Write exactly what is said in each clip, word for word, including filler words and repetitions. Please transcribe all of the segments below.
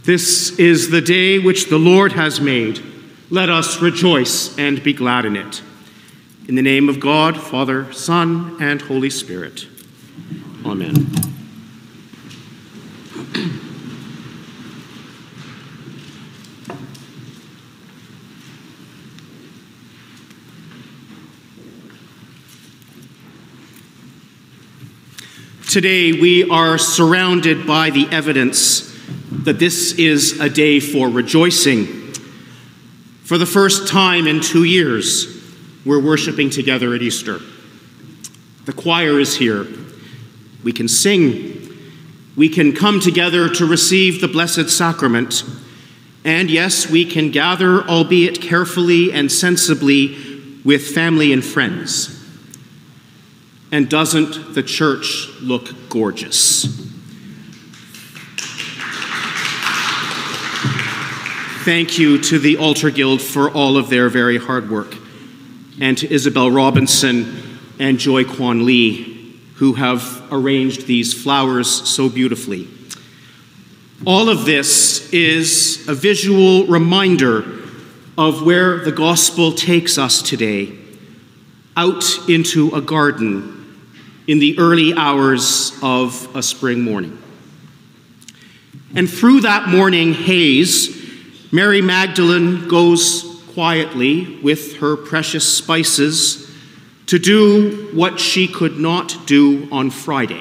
This is the day which the Lord has made. Let us rejoice and be glad in it. In the name of God, Father, Son, and Holy Spirit. Amen. Today we are surrounded by the evidence that this is a day for rejoicing. For the first time in two years, we're worshiping together at Easter. The choir is here. We can sing. We can come together to receive the Blessed Sacrament. And yes, we can gather, albeit carefully and sensibly, with family and friends. And doesn't the church look gorgeous? Thank you to the Altar Guild for all of their very hard work, and to Isabel Robinson and Joy Kwan Lee, who have arranged these flowers so beautifully. All of this is a visual reminder of where the gospel takes us today, out into a garden in the early hours of a spring morning. And through that morning haze, Mary Magdalene goes quietly with her precious spices to do what she could not do on Friday.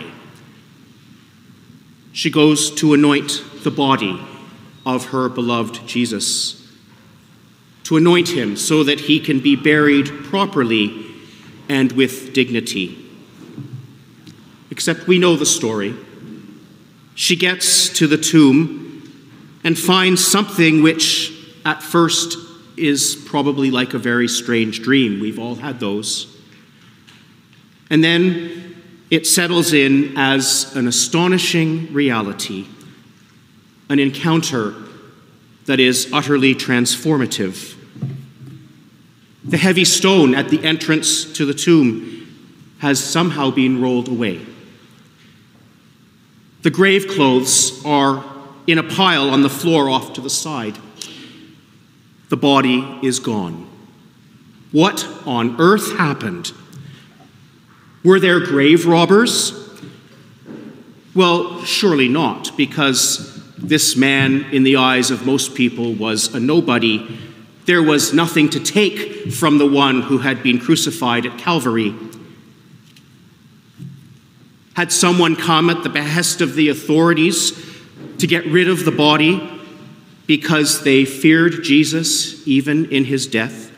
She goes to anoint the body of her beloved Jesus, to anoint him so that he can be buried properly and with dignity. Except we know the story. She gets to the tomb and finds something which at first is probably like a very strange dream. We've all had those. And then it settles in as an astonishing reality, an encounter that is utterly transformative. The heavy stone at the entrance to the tomb has somehow been rolled away. The grave clothes are in a pile on the floor off to the side. The body is gone. What on earth happened? Were there grave robbers? Well, surely not, because this man, in the eyes of most people, was a nobody. There was nothing to take from the one who had been crucified at Calvary. Had someone come at the behest of the authorities to get rid of the body because they feared Jesus even in his death?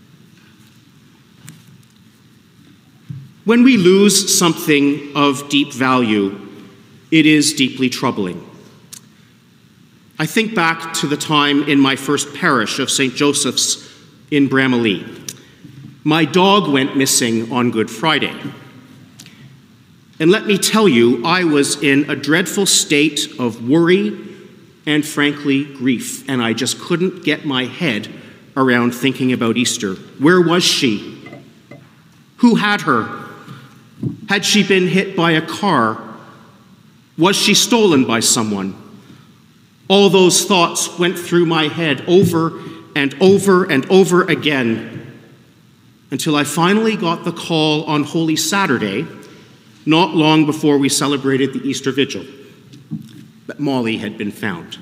When we lose something of deep value, it is deeply troubling. I think back to the time in my first parish of Saint Joseph's in Bramalea. My dog went missing on Good Friday. And let me tell you, I was in a dreadful state of worry and, frankly, grief, and I just couldn't get my head around thinking about Easter. Where was she? Who had her? Had she been hit by a car? Was she stolen by someone? All those thoughts went through my head over and over and over again until I finally got the call on Holy Saturday, not long before we celebrated the Easter Vigil, that Molly had been found.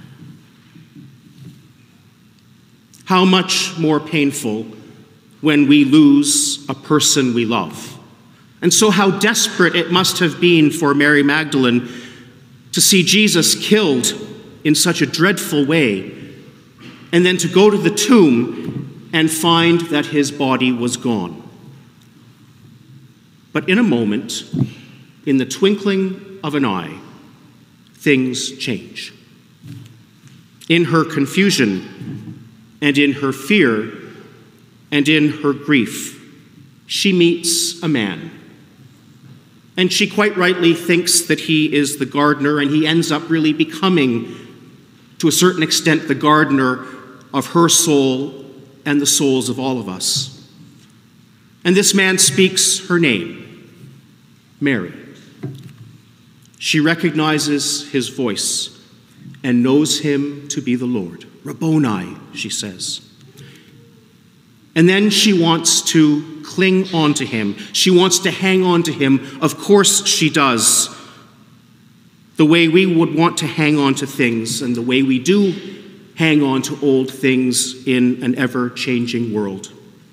How much more painful when we lose a person we love. And so how desperate it must have been for Mary Magdalene to see Jesus killed in such a dreadful way, and then to go to the tomb and find that his body was gone. But in a moment, in the twinkling of an eye, things change. In her confusion, and in her fear, and in her grief, she meets a man. And she quite rightly thinks that he is the gardener, and he ends up really becoming, to a certain extent, the gardener of her soul and the souls of all of us. And this man speaks her name, Mary. She recognizes his voice, and knows him to be the Lord. Rabboni, she says. And then she wants to cling on to him. She wants to hang on to him. Of course she does. The way we would want to hang on to things, and the way we do hang on to old things in an ever-changing world.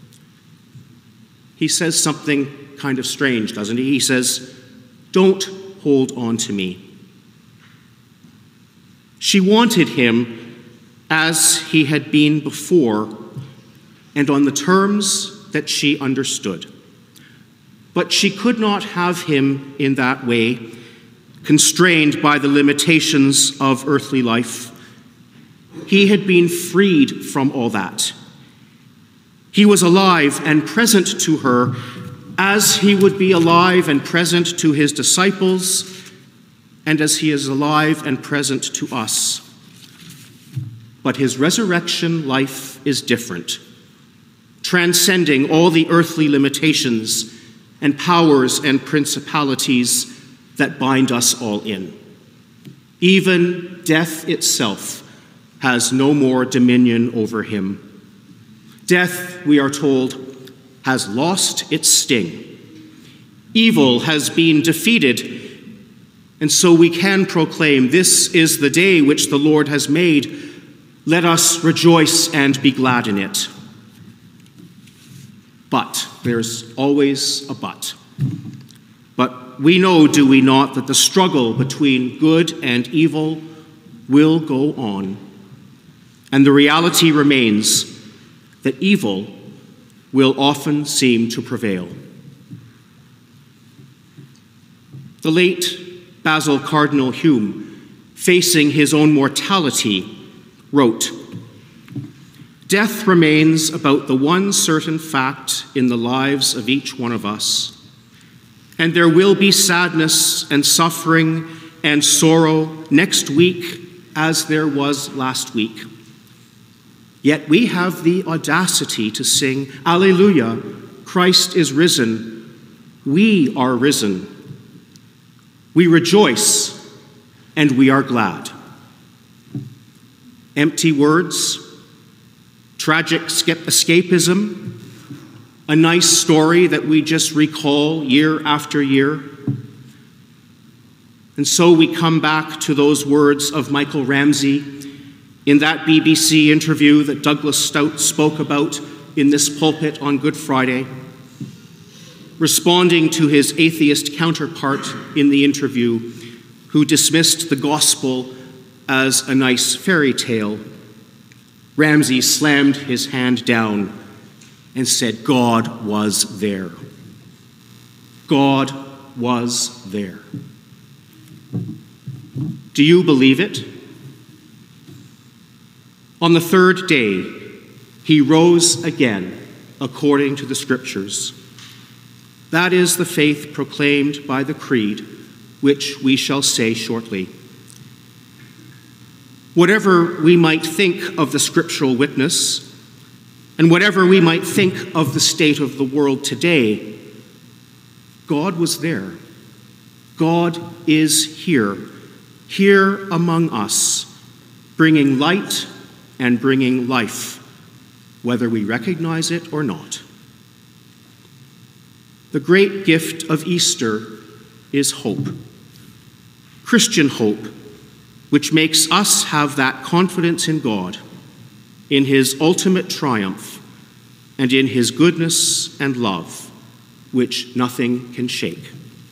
He says something kind of strange, doesn't he? He says, "Don't hold on to me." She wanted him as he had been before, and on the terms that she understood. But she could not have him in that way, constrained by the limitations of earthly life. He had been freed from all that. He was alive and present to her as he would be alive and present to his disciples, and as he is alive and present to us. But his resurrection life is different, transcending all the earthly limitations and powers and principalities that bind us all in. Even death itself has no more dominion over him. Death, we are told, has lost its sting. Evil has been defeated, and so we can proclaim, "This is the day which the Lord has made. Let us rejoice and be glad in it." But, there's always a but. But we know, do we not, that the struggle between good and evil will go on. And the reality remains that evil will often seem to prevail. The late Basil Cardinal Hume, facing his own mortality, wrote, "Death remains about the one certain fact in the lives of each one of us, and there will be sadness and suffering and sorrow next week as there was last week. Yet we have the audacity to sing, 'Alleluia, Christ is risen. We are risen. We rejoice and we are glad.'" Empty words, tragic escapism, a nice story that we just recall year after year. And so we come back to those words of Michael Ramsey in that B B C interview that Douglas Stout spoke about in this pulpit on Good Friday, responding to his atheist counterpart in the interview, who dismissed the gospel as a nice fairy tale. Ramsey slammed his hand down and said, "God was there. God was there." Do you believe it? On the third day, he rose again, according to the Scriptures. That is the faith proclaimed by the Creed, which we shall say shortly. Whatever we might think of the scriptural witness, and whatever we might think of the state of the world today, God was there. God is here, here among us, bringing light and bringing life, whether we recognize it or not. The great gift of Easter is hope, Christian hope, which makes us have that confidence in God, in his ultimate triumph, and in his goodness and love, which nothing can shake.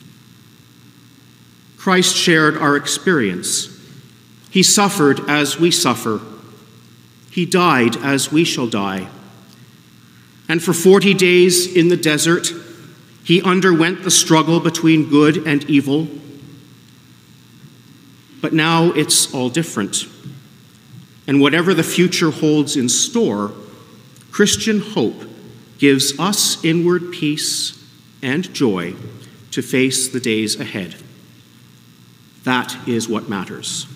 Christ shared our experience. He suffered as we suffer. He died as we shall die. And for forty days in the desert, he underwent the struggle between good and evil. But now it's all different. And whatever the future holds in store, Christian hope gives us inward peace and joy to face the days ahead. That is what matters.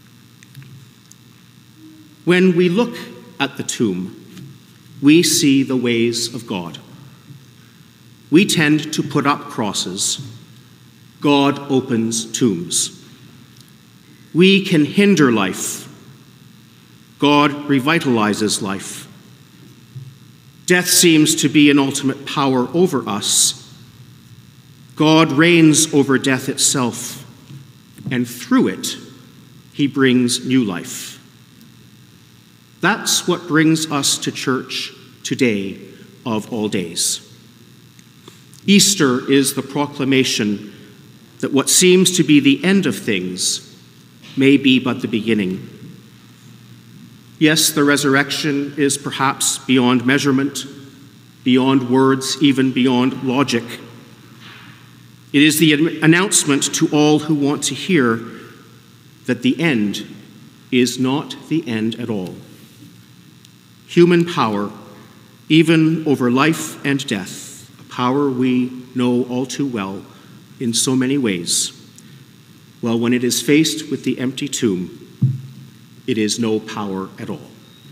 When we look at the tomb, we see the ways of God. We tend to put up crosses. God opens tombs. We can hinder life. God revitalizes life. Death seems to be an ultimate power over us. God reigns over death itself, and through it, he brings new life. That's what brings us to church today of all days. Easter is the proclamation that what seems to be the end of things may be but the beginning. Yes, the resurrection is perhaps beyond measurement, beyond words, even beyond logic. It is the announcement to all who want to hear that the end is not the end at all. Human power, even over life and death, a power we know all too well in so many ways, well, when it is faced with the empty tomb, it is no power at all.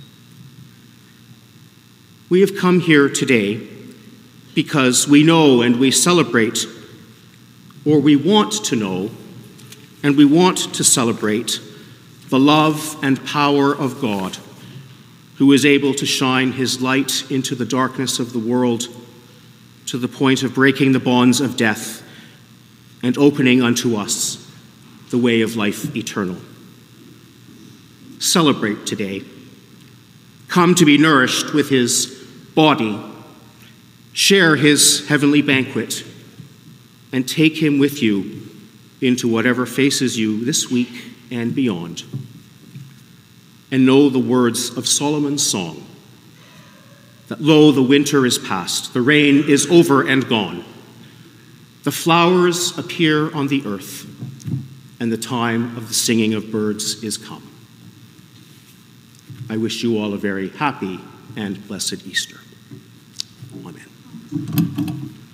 We have come here today because we know and we celebrate, or we want to know and we want to celebrate the love and power of God, who is able to shine his light into the darkness of the world to the point of breaking the bonds of death and opening unto us the way of life eternal. Celebrate today. Come to be nourished with his body. Share his heavenly banquet and take him with you into whatever faces you this week and beyond. And know the words of Solomon's song, that lo, the winter is past, the rain is over and gone. The flowers appear on the earth, and the time of the singing of birds is come. I wish you all a very happy and blessed Easter. Amen.